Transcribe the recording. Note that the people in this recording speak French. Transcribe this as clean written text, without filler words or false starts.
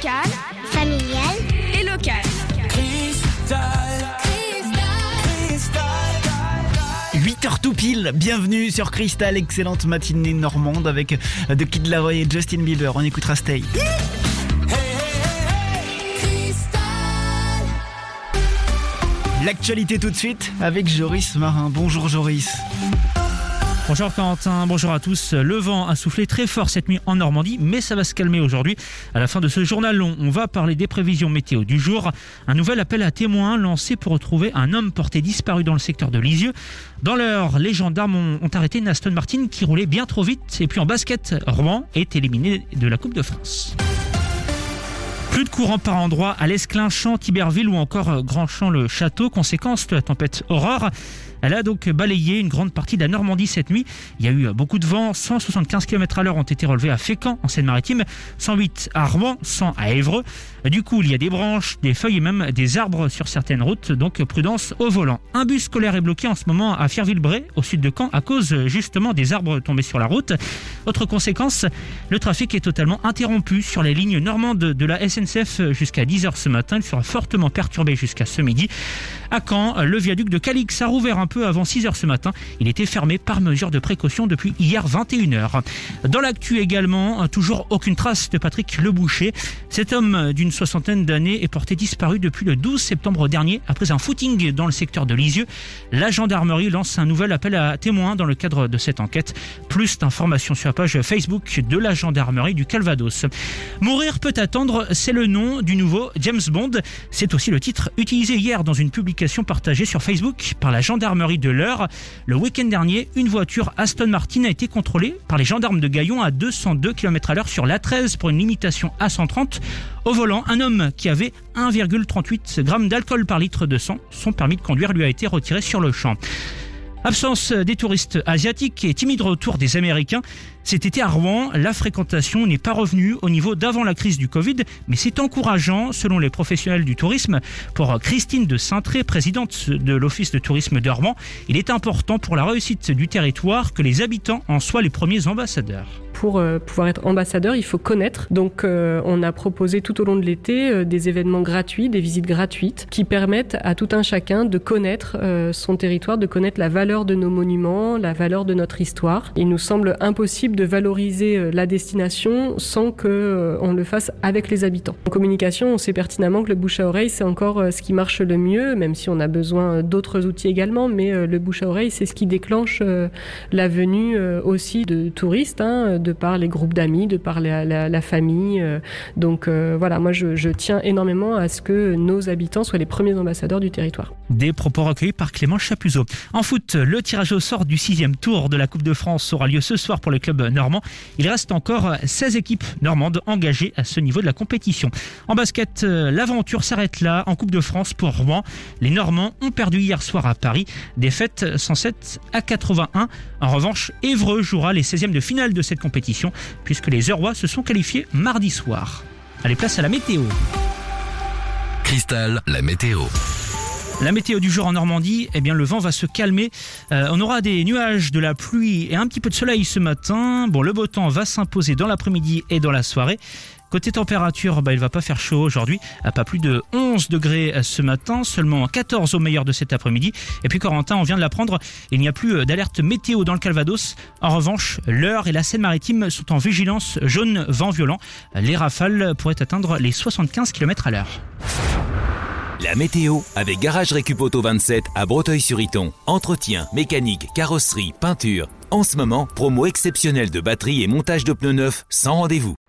Amical, familial et local. 8h tout pile, bienvenue sur Cristal, excellente matinée normande avec The Kid Laroi et Justin Bieber. On écoutera Stay. L'actualité tout de suite avec Joris Marin. Bonjour Joris. Bonjour Quentin, bonjour à tous. Le vent a soufflé très fort cette nuit en Normandie, mais ça va se calmer aujourd'hui. À la fin de ce journal long, on va parler des prévisions météo du jour. Un nouvel appel à témoins lancé pour retrouver un homme porté disparu dans le secteur de Lisieux. Dans l'heure, les gendarmes ont arrêté une Aston Martin qui roulait bien trop vite. Et puis en basket, Rouen est éliminé de la Coupe de France. Plus de courant par endroits à l'Esclin, Champs, Tiberville ou encore Grand-Champ-le-Château. Conséquence de la tempête Aurore. Elle a donc balayé une grande partie de la Normandie cette nuit. Il y a eu beaucoup de vent, 175 km/h ont été relevés à Fécamp, en Seine-Maritime, 108 à Rouen, 100 à Évreux. Du coup, il y a des branches, des feuilles et même des arbres sur certaines routes, donc prudence au volant. Un bus scolaire est bloqué en ce moment à Firville-Bray, au sud de Caen, à cause justement des arbres tombés sur la route. Autre conséquence, le trafic est totalement interrompu sur les lignes normandes de la SNCF jusqu'à 10h ce matin. Il sera fortement perturbé jusqu'à ce midi. À Caen, le viaduc de Calix a rouvert un peu avant 6h ce matin. Il était fermé par mesure de précaution depuis hier 21h. Dans l'actu également, toujours aucune trace de Patrick Leboucher. Cet homme d'une soixantaine d'années est porté disparu depuis le 12 septembre dernier après un footing dans le secteur de Lisieux. La gendarmerie lance un nouvel appel à témoins dans le cadre de cette enquête. Plus d'informations sur la page Facebook de la gendarmerie du Calvados. Mourir peut attendre, c'est le nom du nouveau James Bond. C'est aussi le titre utilisé hier dans une publication partagée sur Facebook par la gendarmerie de l'Eure. Le week-end dernier, une voiture Aston Martin a été contrôlée par les gendarmes de Gaillon à 202 km/h sur l'A13 pour une limitation à 130. Au volant, un homme qui avait 1,38 g d'alcool par litre de sang. Son permis de conduire lui a été retiré sur le champ. Absence des touristes asiatiques et timide retour des Américains. Cet été à Rouen, la fréquentation n'est pas revenue au niveau d'avant la crise du Covid, mais c'est encourageant selon les professionnels du tourisme. Pour Christine de Saintré, présidente de l'Office de tourisme de Rouen, il est important pour la réussite du territoire que les habitants en soient les premiers ambassadeurs. Pour pouvoir être ambassadeur, il faut connaître. Donc on a proposé tout au long de l'été des événements gratuits, des visites gratuites qui permettent à tout un chacun de connaître son territoire, de connaître la valeur de nos monuments, la valeur de notre histoire. Il nous semble impossible de valoriser la destination sans qu'on le fasse avec les habitants. En communication, on sait pertinemment que le bouche à oreille, c'est encore ce qui marche le mieux, même si on a besoin d'autres outils également, mais le bouche à oreille, c'est ce qui déclenche la venue aussi de touristes, de par les groupes d'amis, de par la famille. Donc voilà, moi je tiens énormément à ce que nos habitants soient les premiers ambassadeurs du territoire. Des propos recueillis par Clément Chapuzot. En foot, le tirage au sort du 6e tour de la Coupe de France aura lieu ce soir pour les clubs normands. Il reste encore 16 équipes normandes engagées à ce niveau de la compétition. En basket, l'aventure s'arrête là en Coupe de France pour Rouen. Les Normands ont perdu hier soir à Paris. Défaite 107 à 81. En revanche, Évreux jouera les 16e de finale de cette compétition puisque les Eurrois se sont qualifiés mardi soir. Allez, place à la météo. Cristal, la météo. La météo du jour en Normandie, eh bien le vent va se calmer. On aura des nuages, de la pluie et un petit peu de soleil ce matin. Bon, le beau temps va s'imposer dans l'après-midi et dans la soirée. Côté température, il va pas faire chaud aujourd'hui, pas plus de 11 degrés ce matin, seulement 14 au meilleur de cet après-midi. Et puis Corentin, on vient de l'apprendre, il n'y a plus d'alerte météo dans le Calvados. En revanche, l'Eure et la Seine-Maritime sont en vigilance jaune vent violent. Les rafales pourraient atteindre les 75 km/h. La météo avec Garage Récup Auto 27 à Breteuil-sur-Iton. Entretien, mécanique, carrosserie, peinture. En ce moment, promo exceptionnelle de batterie et montage de pneus neufs sans rendez-vous.